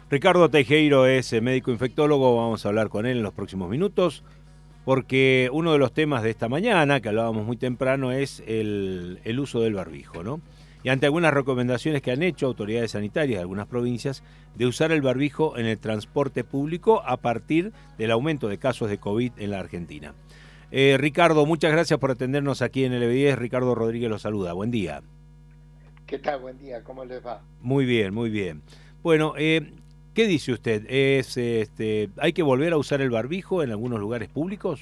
Ricardo Teijeiro es médico infectólogo, vamos a hablar con él en los próximos minutos, porque uno de los temas de esta mañana, que hablábamos muy temprano, es el uso del barbijo, ¿no? Y ante algunas recomendaciones que han hecho autoridades sanitarias de algunas provincias de usar el barbijo en el transporte público a partir del aumento de casos de COVID en la Argentina. Ricardo, muchas gracias por atendernos aquí en LB10. Ricardo Rodríguez los saluda. Buen día. ¿Qué tal? Buen día, ¿cómo les va? Muy bien, muy bien. Bueno, ¿qué dice usted? ¿Hay que volver a usar el barbijo en algunos lugares públicos?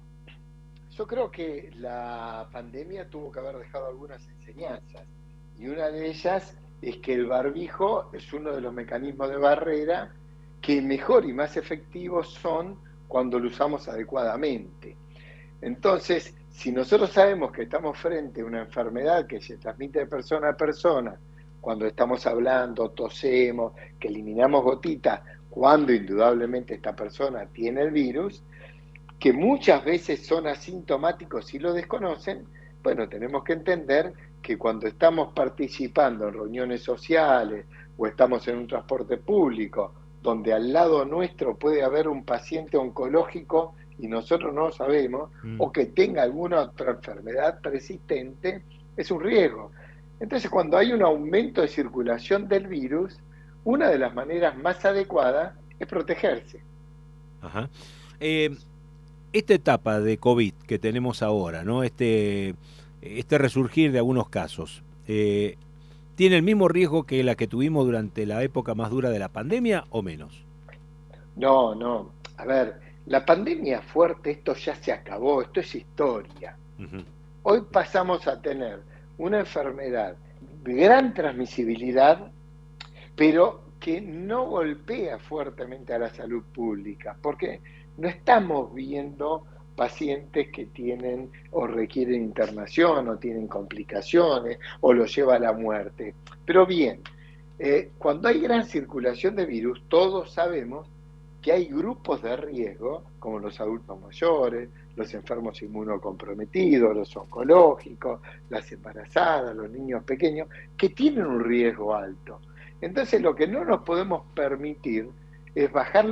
Yo creo que la pandemia tuvo que haber dejado algunas enseñanzas y una de ellas es que el barbijo es uno de los mecanismos de barrera que mejor y más efectivos son cuando lo usamos adecuadamente. Entonces, si nosotros sabemos que estamos frente a una enfermedad que se transmite de persona a persona, cuando estamos hablando, tosemos, que eliminamos gotitas, cuando indudablemente esta persona tiene el virus, que muchas veces son asintomáticos y lo desconocen, bueno, tenemos que entender que cuando estamos participando en reuniones sociales o estamos en un transporte público, donde al lado nuestro puede haber un paciente oncológico y nosotros no lo sabemos, o que tenga alguna otra enfermedad persistente, es un riesgo. Entonces, cuando hay un aumento de circulación del virus, una de las maneras más adecuadas es protegerse. Ajá. Eh, esta etapa de COVID que tenemos ahora, ¿no? Este resurgir de algunos casos, ¿tiene el mismo riesgo que la que tuvimos durante la época más dura de la pandemia o menos? No, no. A ver, la pandemia fuerte, esto ya se acabó, esto es historia. Ujú. Hoy pasamos a tener una enfermedad de gran transmisibilidad, pero que no golpea fuertemente a la salud pública, porque no estamos viendo pacientes que tienen o requieren internación o tienen complicaciones o los lleva a la muerte. Pero bien, cuando hay gran circulación de virus, todos sabemos que hay grupos de riesgo, como los adultos mayores, los enfermos inmunocomprometidos, los oncológicos, las embarazadas, los niños pequeños, que tienen un riesgo alto. Entonces lo que no nos podemos permitir es bajar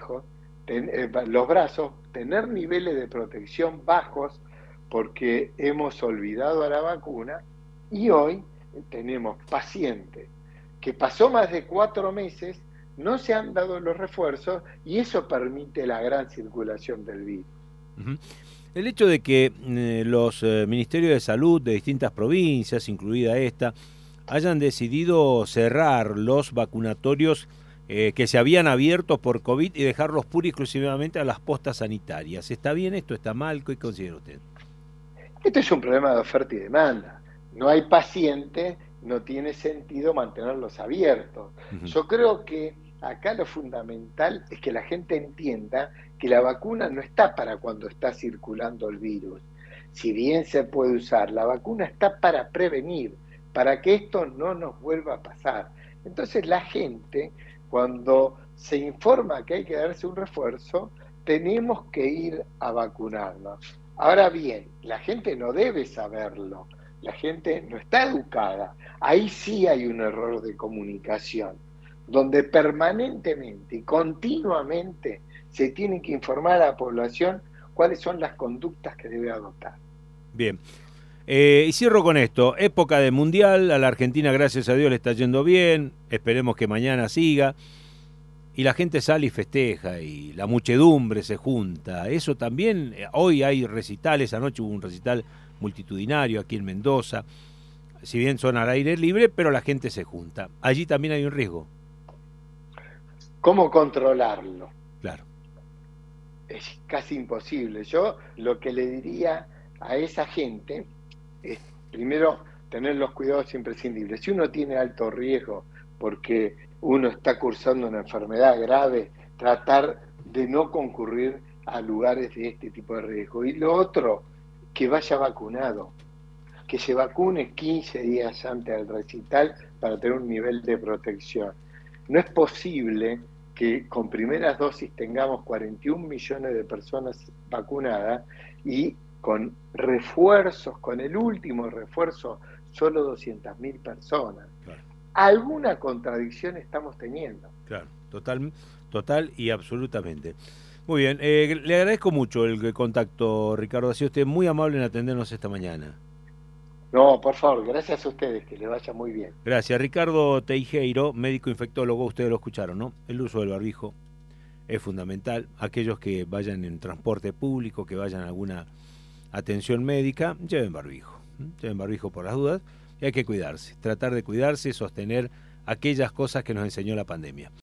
los brazos, tener niveles de protección bajos porque hemos olvidado a la vacuna y hoy tenemos pacientes que pasó más de 4 meses, no se han dado los refuerzos y eso permite la gran circulación del virus. Ujú. El hecho de que los ministerios de salud de distintas provincias, incluida esta, hayan decidido cerrar los vacunatorios que se habían abierto por COVID y dejarlos pura y exclusivamente a las postas sanitarias. ¿Está bien esto? ¿Está mal? ¿Qué considera usted? Esto es un problema de oferta y demanda. No hay pacientes, no tiene sentido mantenerlos abiertos. Ujú. Yo creo que acá lo fundamental es que la gente entienda que la vacuna no está para cuando está circulando el virus. Si bien se puede usar, la vacuna está para prevenir, para que esto no nos vuelva a pasar. Entonces la gente, cuando se informa que hay que darse un refuerzo, tenemos que ir a vacunarnos. Ahora bien, la gente no debe saberlo, la gente no está educada. Ahí sí hay un error de comunicación, donde permanentemente y continuamente se tiene que informar a la población cuáles son las conductas que debe adoptar. Bien. Y cierro con esto. Época de mundial, a la Argentina, gracias a Dios, le está yendo bien. Esperemos que mañana siga. Y la gente sale y festeja y la muchedumbre se junta. Eso también, hoy hay recitales, anoche hubo un recital multitudinario aquí en Mendoza. Si bien son al aire libre, pero la gente se junta. Allí también hay un riesgo. ¿Cómo controlarlo? Claro. Es casi imposible. Yo lo que le diría a esa gente es, primero, tener los cuidados imprescindibles. Si uno tiene alto riesgo porque uno está cursando una enfermedad grave, tratar de no concurrir a lugares de este tipo de riesgo. Y lo otro, que vaya vacunado, que se vacune 15 días antes del recital para tener un nivel de protección. No es posible que con primeras dosis tengamos 41 millones de personas vacunadas y con refuerzos, con el último refuerzo, solo 200.000 personas. Claro, Alguna contradicción estamos teniendo. claro. total y absolutamente. Muy bien, le agradezco mucho el contacto, Ricardo. Ha sido usted muy amable en atendernos esta mañana. No, por favor, gracias a ustedes, que les vaya muy bien. Gracias. Ricardo Teijeiro, médico infectólogo, ustedes lo escucharon, ¿no? El uso del barbijo es fundamental. Aquellos que vayan en transporte público, que vayan a alguna atención médica, lleven barbijo. Lleven barbijo por las dudas y hay que cuidarse. Tratar de cuidarse y sostener aquellas cosas que nos enseñó la pandemia.